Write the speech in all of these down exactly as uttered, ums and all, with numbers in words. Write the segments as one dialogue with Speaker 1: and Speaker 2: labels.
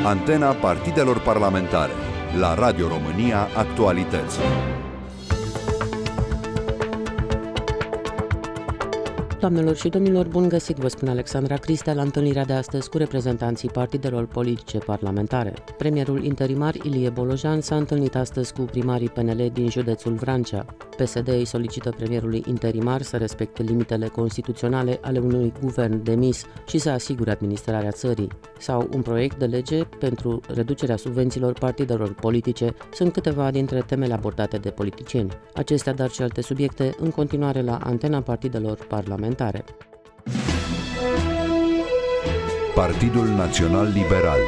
Speaker 1: Antena partidelor parlamentare la Radio România Actualități.
Speaker 2: Doamnelor și domnilor, bun găsit, vă spune Alexandra Cristea la întâlnirea de astăzi cu reprezentanții partidelor politice parlamentare. Premierul interimar Ilie Bolojan s-a întâlnit astăzi cu primarii P N L din județul Vrancea. P S D îi solicită premierului interimar să respecte limitele constituționale ale unui guvern demis și să asigure administrarea țării. Sau un proiect de lege pentru reducerea subvențiilor partidelor politice sunt câteva dintre temele abordate de politicieni. Acestea, dar și alte subiecte, în continuare la Antena partidelor parlamentare.
Speaker 1: Partidul Național Liberal.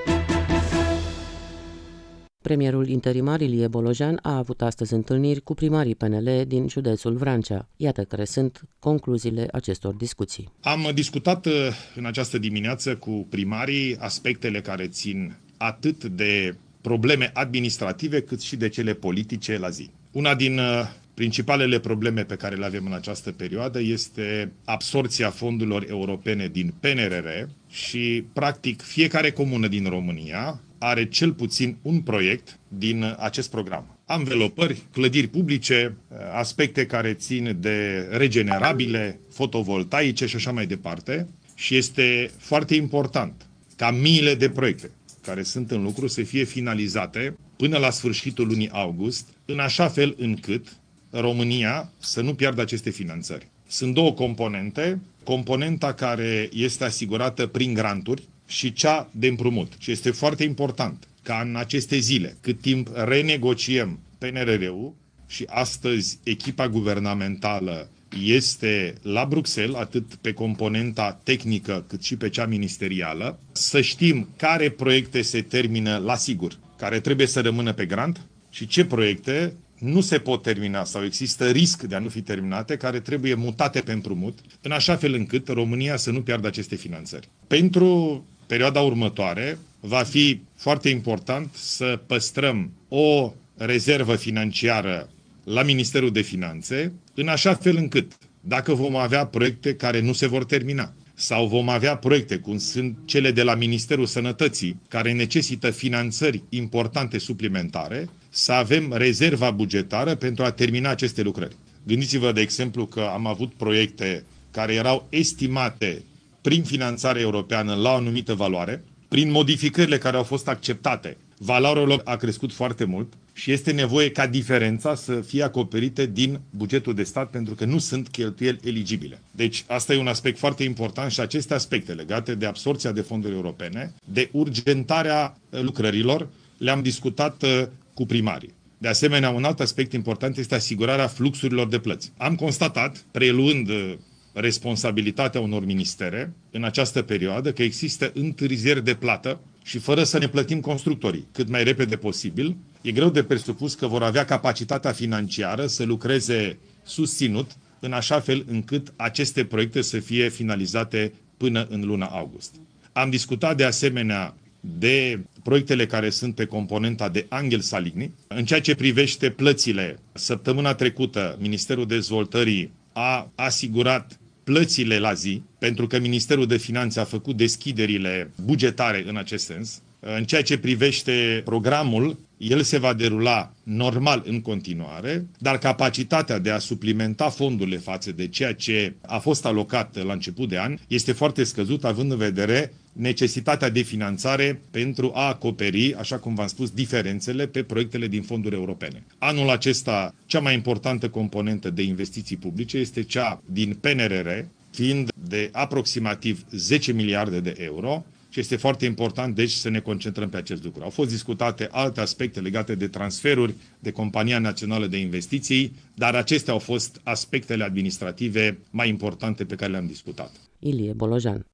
Speaker 2: Premierul interimar Ilie Bolojan a avut astăzi întâlniri cu primarii P N L din județul Vrancea. Iată care sunt concluziile acestor discuții.
Speaker 3: Am discutat în această dimineață cu primarii aspectele care țin atât de probleme administrative cât și de cele politice la zi. Una din principalele probleme pe care le avem în această perioadă este absorpția fondurilor europene din P N R R și, practic, fiecare comună din România are cel puțin un proiect din acest program. Anvelopări, clădiri publice, aspecte care țin de regenerabile, fotovoltaice și așa mai departe. Și este foarte important ca miile de proiecte care sunt în lucru să fie finalizate până la sfârșitul lunii august, în așa fel încât România să nu piardă aceste finanțări. Sunt două componente, componenta care este asigurată prin granturi și cea de împrumut. Și este foarte important ca în aceste zile, cât timp renegociem P N R R-ul și astăzi echipa guvernamentală este la Bruxelles, atât pe componenta tehnică cât și pe cea ministerială, să știm care proiecte se termină la sigur, care trebuie să rămână pe grant și ce proiecte nu se pot termina sau există risc de a nu fi terminate, care trebuie mutate pe împrumut, în așa fel încât România să nu piardă aceste finanțări. Pentru perioada următoare va fi foarte important să păstrăm o rezervă financiară la Ministerul de Finanțe, în așa fel încât, dacă vom avea proiecte care nu se vor termina, sau vom avea proiecte, cum sunt cele de la Ministerul Sănătății, care necesită finanțări importante suplimentare, să avem rezerva bugetară pentru a termina aceste lucrări. Gândiți-vă, de exemplu, că am avut proiecte care erau estimate prin finanțare europeană la o anumită valoare, prin modificările care au fost acceptate, valoarea lor a crescut foarte mult și este nevoie ca diferența să fie acoperită din bugetul de stat pentru că nu sunt cheltuieli eligibile. Deci asta e un aspect foarte important și aceste aspecte legate de absorpția de fonduri europene, de urgentarea lucrărilor, le-am discutat cu primarii. De asemenea, un alt aspect important este asigurarea fluxurilor de plăți. Am constatat, preluând responsabilitatea unor ministere în această perioadă, că există întârzieri de plată și fără să ne plătim constructorii cât mai repede posibil, e greu de presupus că vor avea capacitatea financiară să lucreze susținut în așa fel încât aceste proiecte să fie finalizate până în luna august. Am discutat de asemenea de proiectele care sunt pe componenta de Angel Saligny. În ceea ce privește plățile, săptămâna trecută Ministerul Dezvoltării a asigurat plățile la zi, pentru că Ministerul de Finanțe a făcut deschiderile bugetare în acest sens. În ceea ce privește programul, el se va derula normal în continuare, dar capacitatea de a suplimenta fondurile față de ceea ce a fost alocat la început de an este foarte scăzut, având în vedere necesitatea de finanțare pentru a acoperi, așa cum v-am spus, diferențele pe proiectele din fonduri europene. Anul acesta, cea mai importantă componentă de investiții publice este cea din P N R R, fiind de aproximativ zece miliarde de euro, și este foarte important, deci, să ne concentrăm pe acest lucru. Au fost discutate alte aspecte legate de transferuri de Compania Națională de Investiții, dar acestea au fost aspectele administrative mai importante pe care le-am discutat.
Speaker 2: Ilie Bolojan.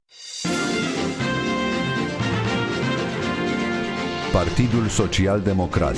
Speaker 1: Partidul Social Democrat.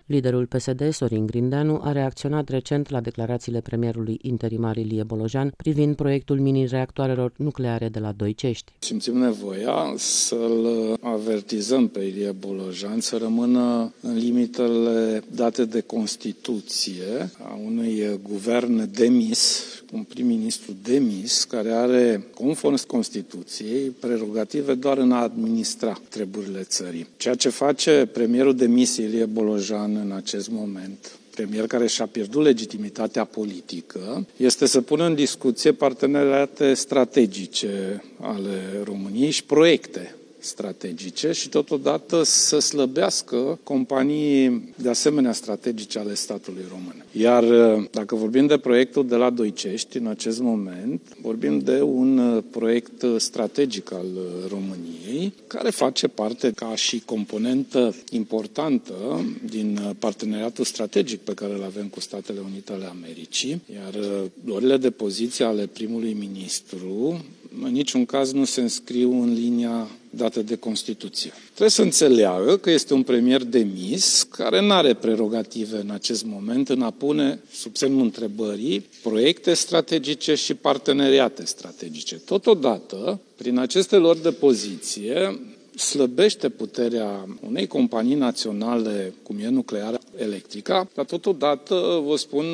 Speaker 2: Liderul P S D, Sorin Grindeanu, a reacționat recent la declarațiile premierului interimar Ilie Bolojan privind proiectul mini-reactoarelor nucleare de la Doicești.
Speaker 4: Simțim nevoia să-l avertizăm pe Ilie Bolojan să rămână în limitele date de Constituție a unui guvern demis, un prim-ministru demis, care are, conform Constituției, prerogative doar în a administra treburile țării. Ceea ce face premierul demis Ilie Bolojan în acest moment, premier care și-a pierdut legitimitatea politică, este să pună în discuție parteneriate strategice ale României și proiecte strategice și totodată să slăbească companii de asemenea strategice ale statului român. Iar dacă vorbim de proiectul de la Doicești, în acest moment, vorbim de un proiect strategic al României, care face parte ca și componentă importantă din parteneriatul strategic pe care îl avem cu Statele Unite ale Americii, iar luările de poziție ale primului ministru în niciun caz nu se înscriu în linia dată de Constituție. Trebuie să înțeleagă că este un premier demis care nu are prerogative în acest moment în a pune sub semnul întrebării proiecte strategice și parteneriate strategice. Totodată, prin aceste lor de poziție, slăbește puterea unei companii naționale, cum e Nuclearea Electrica, dar totodată vă spun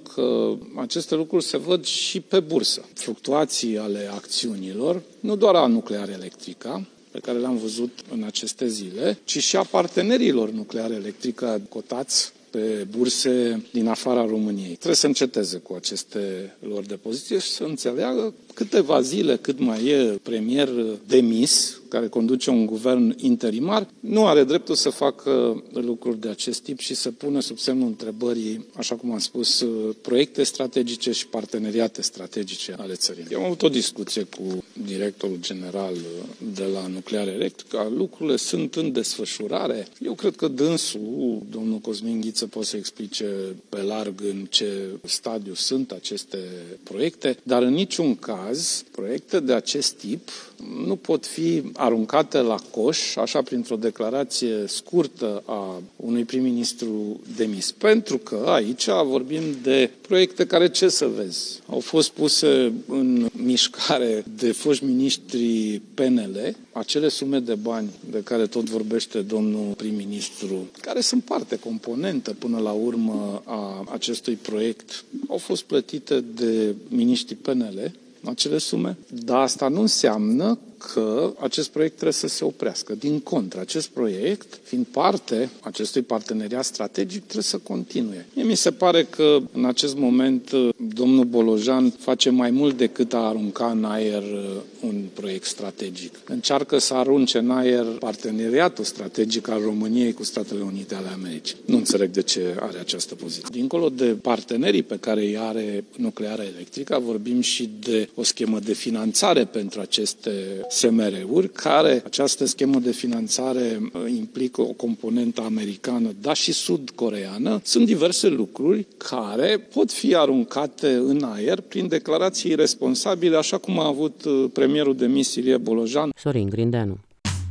Speaker 4: că aceste lucruri se văd și pe bursă. Fluctuații ale acțiunilor, nu doar a Nuclearea Electrica, pe care le-am văzut în aceste zile, ci și a partenerilor Nuclearea Electrică cotați pe burse din afara României. Trebuie să înceteze cu aceste lor de poziție și să înțeleagă câteva zile cât mai e premier demis, care conduce un guvern interimar, nu are dreptul să facă lucruri de acest tip și să pună sub semnul întrebării, așa cum am spus, proiecte strategice și parteneriate strategice ale țării. Eu am avut o discuție cu directorul general de la Nuclearea Electrică, lucrurile sunt în desfășurare. Eu cred că dânsul, domnul Cosmin Ghiță, poate să explice pe larg în ce stadiu sunt aceste proiecte, dar în niciun caz, proiecte de acest tip nu pot fi aruncate la coș, așa printr-o declarație scurtă a unui prim-ministru demis. Pentru că aici vorbim de proiecte care, ce să vezi, au fost puse în mișcare de foști miniștri P N L, acele sume de bani de care tot vorbește domnul prim-ministru, care sunt parte componentă până la urmă a acestui proiect, au fost plătite de miniștri P N L, acele sume, dar asta nu înseamnă că acest proiect trebuie să se oprească. Din contră, acest proiect, fiind parte acestui parteneriat strategic, trebuie să continue. Mie mi se pare că în acest moment domnul Bolojan face mai mult decât a arunca în aer un proiect strategic. Încearcă să arunce în aer parteneriatul strategic al României cu Statele Unite ale Americii. Nu înțeleg de ce are această poziție. Dincolo de partenerii pe care îi are Nuclearea Electrică, vorbim și de o schemă de finanțare pentru aceste S M R-uri, care această schemă de finanțare implică o componentă americană, dar și sud-coreeană. Sunt diverse lucruri care pot fi aruncate în aer prin declarații iresponsabile, așa cum a avut premierul demis Ilie Bolojan.
Speaker 2: Sorin Grindeanu.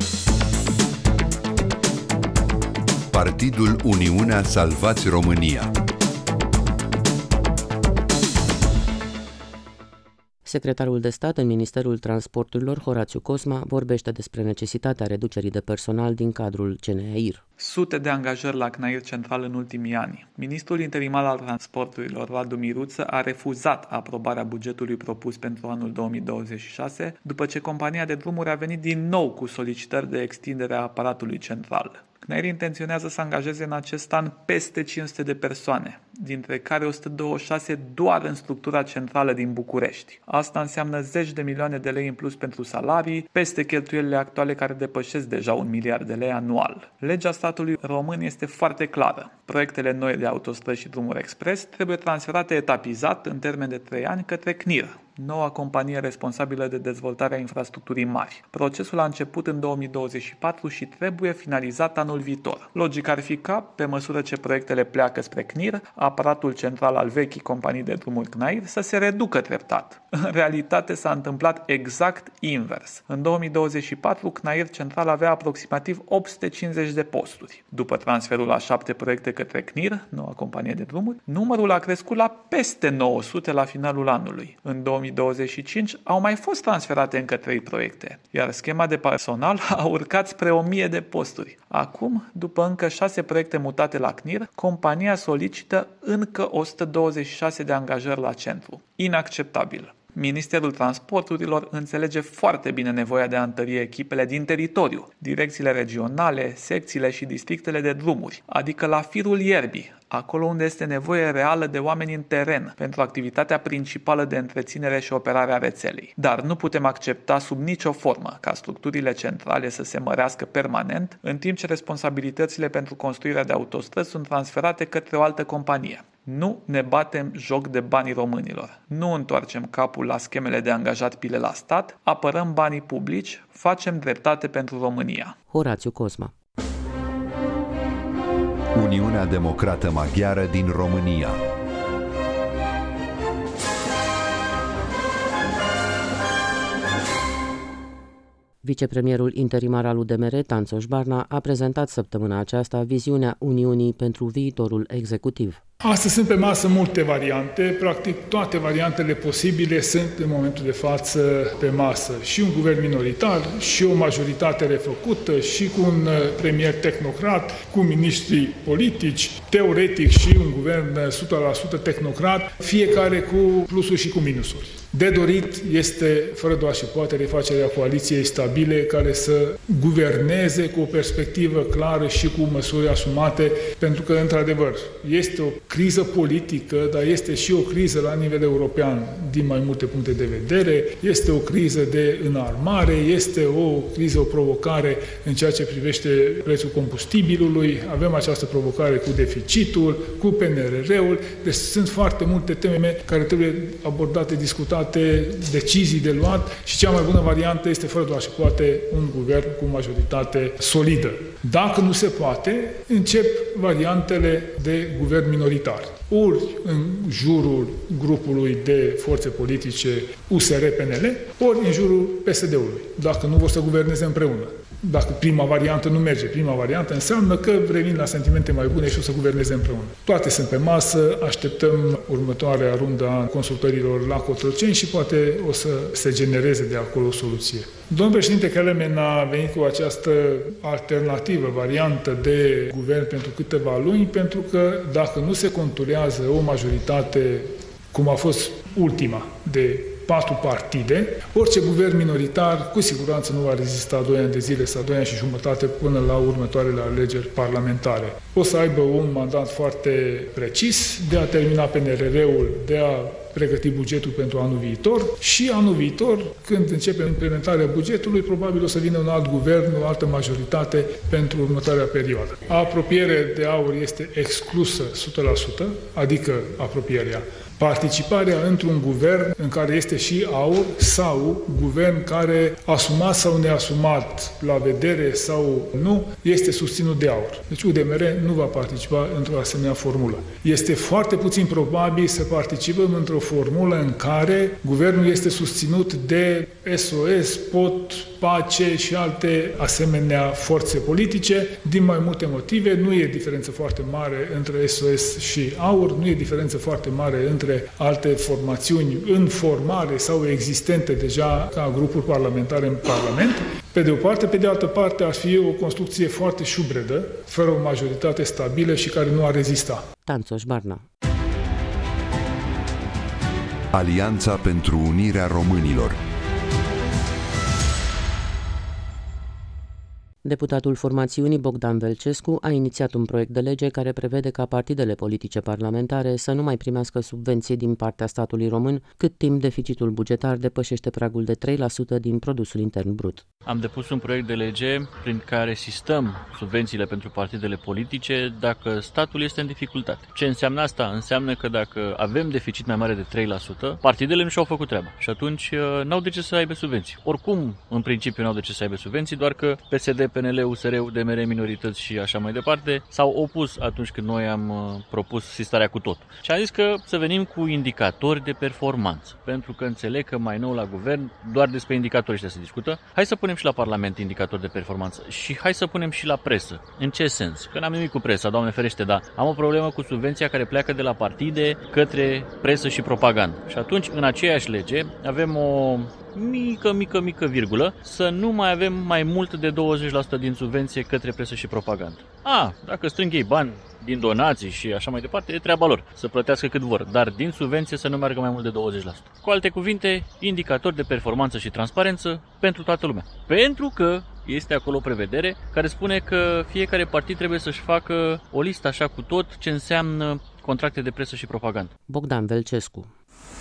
Speaker 1: Partidul Uniunea Salvați România.
Speaker 2: Secretarul de stat în Ministerul Transporturilor, Horațiu Cosma, vorbește despre necesitatea reducerii de personal din cadrul C N A I R.
Speaker 5: Sute de angajări la C N A I R Central în ultimii ani. Ministrul interimar al transporturilor, Radu Miruță, a refuzat aprobarea bugetului propus pentru anul două mii douăzeci și șase, după ce compania de drumuri a venit din nou cu solicitări de extindere a aparatului central. C N A I R intenționează să angajeze în acest an peste cinci sute de persoane, dintre care o sută douăzeci și șase doar în structura centrală din București. Asta înseamnă zeci de milioane de lei în plus pentru salarii, peste cheltuielile actuale care depășesc deja un miliard de lei anual. Legea statului român este foarte clară. Proiectele noi de autostrăzi și drumuri expres trebuie transferate etapizat în termen de trei ani către C N I R. noua companie responsabilă de dezvoltarea infrastructurii mari. Procesul a început în două mii douăzeci și patru și trebuie finalizat anul viitor. Logic ar fi ca, pe măsură ce proiectele pleacă spre C N I R, aparatul central al vechii companii de drumuri C N A I R să se reducă treptat. În realitate s-a întâmplat exact invers. În două mii douăzeci și patru, C N A I R central avea aproximativ opt sute cincizeci de posturi. După transferul la șapte proiecte către C N I R, noua companie de drumuri, numărul a crescut la peste nouă sute la finalul anului. În două mii douăzeci și cinci au mai fost transferate încă trei proiecte, iar schema de personal a urcat spre o mie de posturi. Acum, după încă șase proiecte mutate la C N I R, compania solicită încă o sută douăzeci și șase de angajări la centru. Inacceptabil. Ministerul Transporturilor înțelege foarte bine nevoia de a întări echipele din teritoriu, direcțiile regionale, secțiile și districtele de drumuri, adică la firul ierbii, acolo unde este nevoie reală de oameni în teren pentru activitatea principală de întreținere și operare a rețelei. Dar nu putem accepta sub nicio formă ca structurile centrale să se mărească permanent, în timp ce responsabilitățile pentru construirea de autostrăzi sunt transferate către o altă companie. Nu ne batem joc de banii românilor. Nu întoarcem capul la schemele de angajat pile la stat, apărăm banii publici, facem dreptate pentru România.
Speaker 2: Horațiu Cosma.
Speaker 1: Uniunea Democrată Maghiară din România.
Speaker 2: Vicepremierul interimar al U D M R, Tanțoș Barna, a prezentat săptămâna aceasta viziunea Uniunii pentru viitorul executiv.
Speaker 6: Astăzi sunt pe masă multe variante, practic toate variantele posibile sunt în momentul de față pe masă. Și un guvern minoritar, și o majoritate refăcută, și cu un premier tehnocrat, cu miniștri politici, teoretic și un guvern o sută la sută tehnocrat, fiecare cu plusuri și cu minusuri. De dorit este, fără doar și poate, refacerea coaliției stabile care să guverneze cu o perspectivă clară și cu măsuri asumate, pentru că, într-adevăr, este o criză politică, dar este și o criză la nivel european din mai multe puncte de vedere, este o criză de înarmare, este o criză, o provocare în ceea ce privește prețul combustibilului, avem această provocare cu deficitul, cu P N R R-ul, deci sunt foarte multe teme care trebuie abordate, discutate, decizii de luat și cea mai bună variantă este, fără doar și poate, un guvern cu majoritate solidă. Dacă nu se poate, încep variantele de guvern minoritar. Ori în jurul grupului de forțe politice U S R P N L, ori în jurul P S D-ului, dacă nu vor să guverneze împreună. Dacă prima variantă nu merge, prima variantă înseamnă că revin la sentimente mai bune și o să guverneze împreună. Toate sunt pe masă, așteptăm următoarea rundă a consultărilor la Cotroceni și poate o să se genereze de acolo o soluție. Domnul președinte Kelemen a venit cu această alternativă, variantă de guvern pentru câteva luni, pentru că dacă nu se conturează o majoritate, cum a fost ultima, de patru partide, orice guvern minoritar cu siguranță nu va rezista doi ani de zile sau doi ani și jumătate până la următoarele alegeri parlamentare. O să aibă un mandat foarte precis de a termina P N R R-ul, de a pregăti bugetul pentru anul viitor și anul viitor, când începe implementarea bugetului, probabil o să vină un alt guvern, o altă majoritate pentru următoarea perioadă. Apropiere de aur este exclusă o sută la sută, adică apropierea. Participarea într-un guvern în care este și aur sau guvern care, asumat sau neasumat, la vedere sau nu, este susținut de aur. Deci U D M R nu va participa într-o asemenea formulă. Este foarte puțin probabil să participăm într-o formulă în care guvernul este susținut de S O S, P O T, Pace și alte asemenea forțe politice, din mai multe motive. Nu e diferență foarte mare între S O S și aur, nu e diferență foarte mare între alte formațiuni în formare sau existente deja ca grupuri parlamentare în Parlament. Pe de o parte, pe de altă parte, ar fi o construcție foarte șubredă, fără o majoritate stabilă și care nu ar rezista.
Speaker 2: Tanțoș Barna.
Speaker 1: Alianța pentru Unirea Românilor.
Speaker 2: Deputatul formațiunii Bogdan Velcescu a inițiat un proiect de lege care prevede ca partidele politice parlamentare să nu mai primească subvenții din partea statului român cât timp deficitul bugetar depășește pragul de trei la sută din produsul intern brut.
Speaker 7: Am depus un proiect de lege prin care sistăm subvențiile pentru partidele politice dacă statul este în dificultate. Ce înseamnă asta? Înseamnă că dacă avem deficit mai mare de trei la sută, partidele nu și-au făcut treaba și atunci n-au de ce să aibă subvenții. Oricum, în principiu, n-au de ce să aibă subvenții, doar că P S D, P N L, U S R, U D M R, minorități și așa mai departe s-au opus atunci când noi am propus sistarea cu tot. Și am zis că să venim cu indicatori de performanță, pentru că înțeleg că mai nou la guvern doar despre indicatorii ăștia se discută. Hai să punem și la Parlament indicatori de performanță și hai să punem și la presă. În ce sens? Că n-am nimic cu presa, Doamne ferește, dar am o problemă cu subvenția care pleacă de la partide către presă și propagandă. Și atunci, în aceeași lege, avem o mică, mică, mică virgulă, să nu mai avem mai mult de douăzeci la sută din subvenție către presă și propagandă. A, dacă strâng ei bani din donații și așa mai departe, e treaba lor, să plătească cât vor, dar din subvenție să nu meargă mai mult de douăzeci la sută. Cu alte cuvinte, indicatori de performanță și transparență pentru toată lumea. Pentru că este acolo o prevedere care spune că fiecare partid trebuie să-și facă o listă așa cu tot ce înseamnă contracte de presă și propagandă.
Speaker 2: Bogdan Velcescu.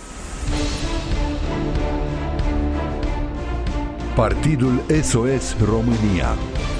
Speaker 1: Partidul S O S România.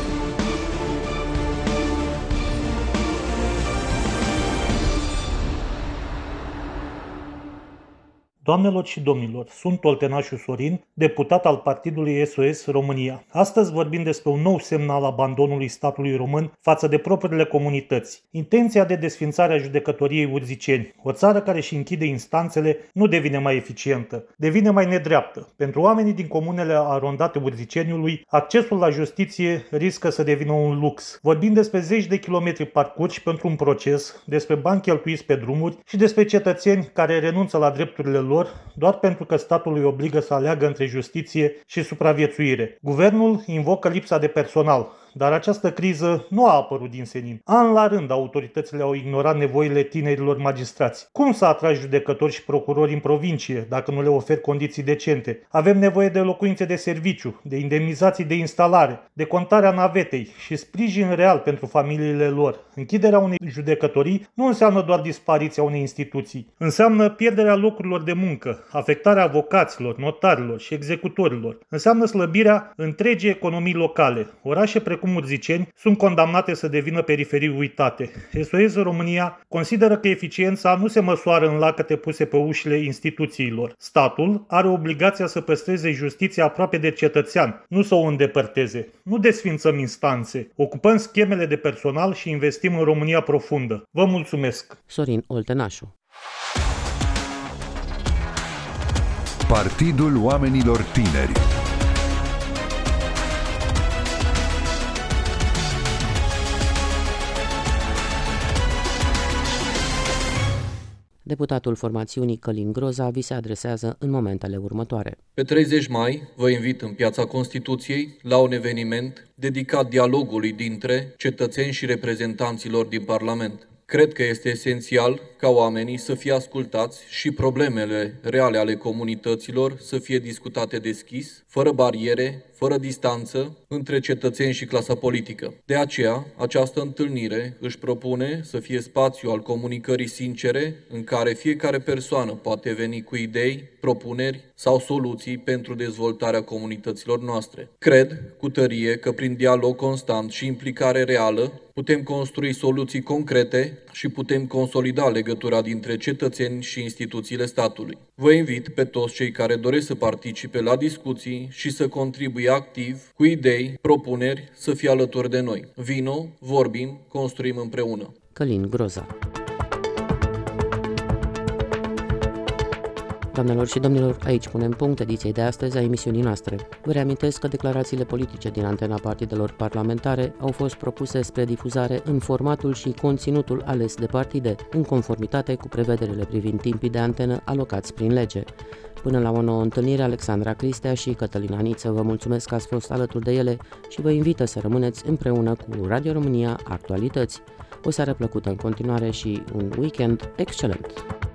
Speaker 8: Doamnelor și domnilor, sunt Oltenașu Sorin, deputat al Partidului S O S România. Astăzi vorbim despre un nou semn al abandonului statului român față de propriile comunități. Intenția de desfințare a judecătoriei Urziceni, o țară care își închide instanțele, nu devine mai eficientă, devine mai nedreaptă. Pentru oamenii din comunele arondate Urziceniului, accesul la justiție riscă să devină un lux. Vorbim despre zeci de kilometri parcurși pentru un proces, despre bani cheltuiți pe drumuri și despre cetățeni care renunță la drepturile lor doar pentru că statul îi obligă să aleagă între justiție și supraviețuire. Guvernul invocă lipsa de personal, dar această criză nu a apărut din senin. An la rând, autoritățile au ignorat nevoile tinerilor magistrați. Cum să atragi judecători și procurori în provincie dacă nu le oferi condiții decente? Avem nevoie de locuințe de serviciu, de indemnizații de instalare, de contarea navetei și sprijin real pentru familiile lor. Închiderea unei judecătorii nu înseamnă doar dispariția unei instituții. Înseamnă pierderea locurilor de muncă, afectarea avocaților, notarilor și executorilor. Înseamnă slăbirea întregii economii locale. Orașe precum Urziceni sunt condamnate să devină periferii uitate. S O S România consideră că eficiența nu se măsoară în lacăte puse pe ușile instituțiilor. Statul are obligația să păstreze justiția aproape de cetățean, nu să o îndepărteze. Nu desfințăm instanțe, ocupăm schemele de personal și investim în România profundă. Vă mulțumesc!
Speaker 2: Sorin Oltenașu.
Speaker 1: Partidul Oamenilor Tineri.
Speaker 2: Deputatul formațiunii Călin Groza vi se adresează în momentele următoare.
Speaker 9: Pe treizeci mai vă invit în Piața Constituției la un eveniment dedicat dialogului dintre cetățeni și reprezentanților din Parlament. Cred că este esențial ca oamenii să fie ascultați și problemele reale ale comunităților să fie discutate deschis, fără bariere, fără distanță între cetățeni și clasa politică. De aceea, această întâlnire își propune să fie spațiu al comunicării sincere în care fiecare persoană poate veni cu idei, propuneri sau soluții pentru dezvoltarea comunităților noastre. Cred cu tărie că prin dialog constant și implicare reală putem construi soluții concrete și putem consolida legătura dintre cetățeni și instituțiile statului. Vă invit pe toți cei care doresc să participe la discuții și să contribuie activ, cu idei, propuneri, să fie alături de noi. Vino, vorbim, construim împreună.
Speaker 2: Călin Groza. Doamnelor și domnilor, aici punem punct ediției de astăzi a emisiunii noastre. Vă reamintesc că declarațiile politice din antena partidelor parlamentare au fost propuse spre difuzare în formatul și conținutul ales de partide, în conformitate cu prevederile privind timpii de antenă alocați prin lege. Până la o nouă întâlnire, Alexandra Cristea și Cătălina Niță vă mulțumesc că ați fost alături de ele și vă invită să rămâneți împreună cu Radio România Actualități. O seară plăcută în continuare și un weekend excelent!